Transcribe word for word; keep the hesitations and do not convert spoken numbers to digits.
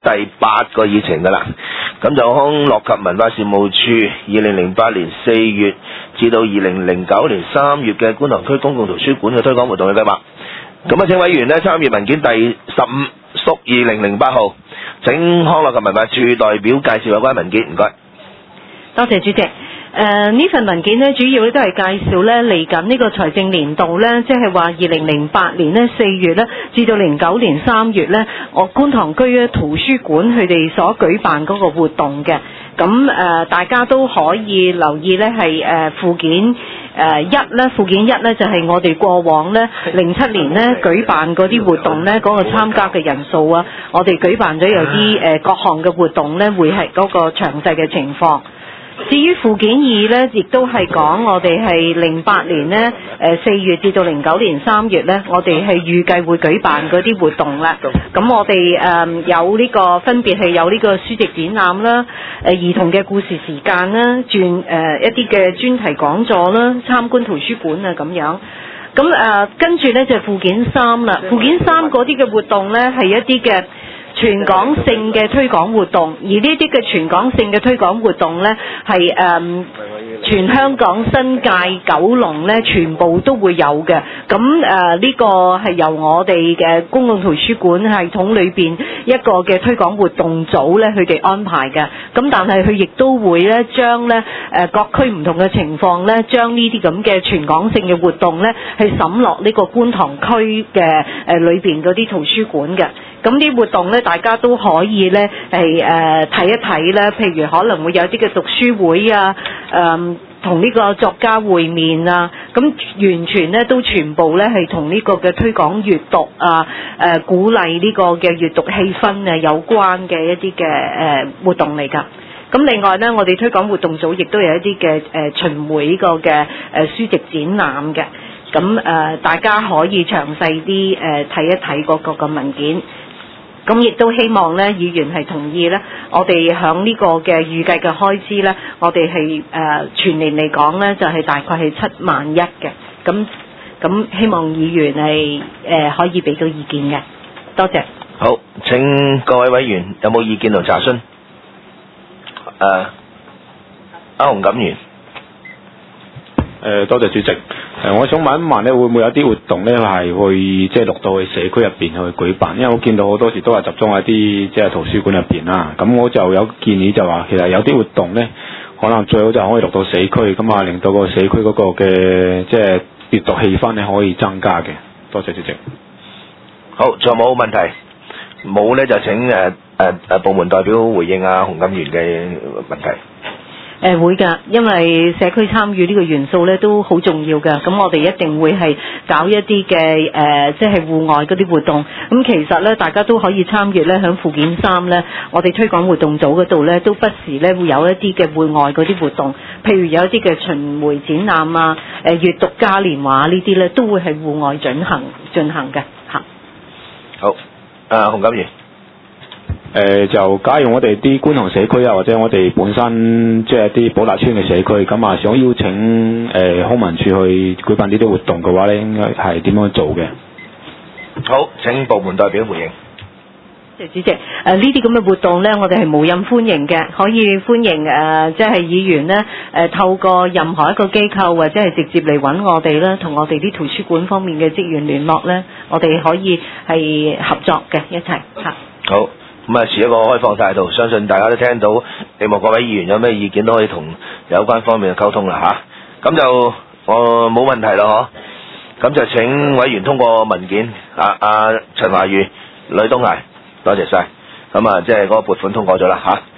第八個議程噶啦。咁就康樂及文化事務處二零零八年四月至到二零零九年三月嘅觀塘區公共圖書館嘅推廣活動嘅計劃。咁啊，請委員呢參閱文件第十五屬二零零八號，請康樂及文化處代表介紹有關文件，唔該。 多謝主席。誒、呃、呢份文件呢，主要咧都係介紹咧嚟緊呢個財政年度呢，即係話二零零八年呢四月呢至到零九年三月呢，我觀塘區嘅圖書館佢哋所舉辦嗰個活動嘅。咁誒、呃、大家都可以留意呢係誒附件誒、呃、一呢，附件一呢就係、是、我哋過往呢零七年呢舉辦嗰啲活動呢嗰、那個參加嘅人數啊，我哋舉辦咗有啲誒、呃、各項嘅活動呢會係嗰個詳細嘅情況。至於附件二呢，亦都係講我哋係零八年呢誒四月至到零九年三月呢，我哋係預計會舉辦嗰啲活動啦。咁我哋誒、呃、有呢、這個分別係有呢個書籍展覽啦、誒兒童嘅故事時間啦、轉誒、呃、一啲嘅專題講座啦、參觀圖書館啊咁樣。咁誒、呃、跟住呢，就係附件三啦。附件三嗰啲嘅活動呢，係一啲嘅全港性嘅推廣活動，而呢啲嘅全港性嘅推廣活動呢，係誒、嗯、全香港、新界、九龍呢，全部都會有嘅。咁誒呢個係由我哋嘅公共圖書館系統裏邊一個嘅推廣活動組呢，佢哋安排嘅。咁但係佢亦都會呢將呢誒各區唔同嘅情況呢，將呢啲咁嘅全港性嘅活動呢，係審落呢個觀塘區嘅誒裏邊嗰啲圖書館嘅。咁啲活動咧，大家都可以咧係誒睇一睇啦。譬如可能會有啲嘅讀書會啊，誒同呢個作家會面啊，咁完全咧都全部咧係同呢個嘅推廣閱讀啊，誒、呃、鼓勵呢個嘅閱讀氣氛啊有關嘅一啲嘅誒活動嚟㗎。咁另外咧，我哋推廣活動組亦都有一啲嘅誒巡迴呢個嘅誒書籍展覽嘅。咁誒、呃、大家可以詳細啲誒睇一睇嗰個嘅文件。咁亦都希望咧，議員係同意咧，我哋響呢個嘅預計嘅開支咧，我哋係誒全年嚟講咧，就係、是、大概係七萬一嘅。咁咁希望議員係誒、呃、可以俾到意見嘅。多謝。 好，請各位委員有冇意見同查詢？誒、呃，阿洪錦元。 誒，多謝主席。誒、呃，我想問一問咧，會唔會有啲活動咧係去即係落到去社區入邊去舉辦？因為我見到好多時都係集中喺啲即係圖書館入邊啦。咁我就有建議就話，其實有啲活動咧，可能最好就可以落到社區，咁啊令到個社區嗰個嘅即係閱讀氣氛咧可以增加嘅。多謝主席。 好，仲有冇問題？冇咧就請誒誒誒部門代表回應阿洪錦元嘅問題。 誒、呃、會㗎，因為社區參與呢個元素咧都好重要㗎。咁我哋一定會係搞一啲嘅誒，即係戶外嗰啲活動。咁其實咧，大家都可以參與咧，喺附件三咧，我哋推廣活動組嗰度咧，都不時咧會有一啲嘅戶外嗰啲活動，譬如有一啲嘅巡迴展覽啊、誒、呃、閱讀嘉年華呢啲咧，都會係戶外進行進行嘅嚇。 好，誒洪錦元。 誒、呃、就假如我哋啲觀塘社區啊，或者我哋本身即係啲寶達邨嘅社區，咁啊想邀請誒、呃、康文署去舉辦呢啲活動嘅話咧，應該係點樣做嘅？ 好，請部門代表回應。 謝主席，誒呢啲咁嘅活動咧，我哋係無任歡迎嘅，可以歡迎誒即係議員咧誒、呃、透過任何一個機構或者係直接嚟揾我哋啦，同我哋啲圖書館方面嘅職員聯絡咧，我哋可以係合作嘅一齊嚇。好。 咁啊，持一個開放態度，相信大家都聽到，希望各位議員有咩意見都可以同有關方面嘅溝通啦嚇。咁、啊、就我冇、呃、問題咯嗬。咁就請委員通過文件，啊啊陳華宇、呂東毅，多謝晒。咁啊，即係嗰個撥款通過咗啦嚇。啊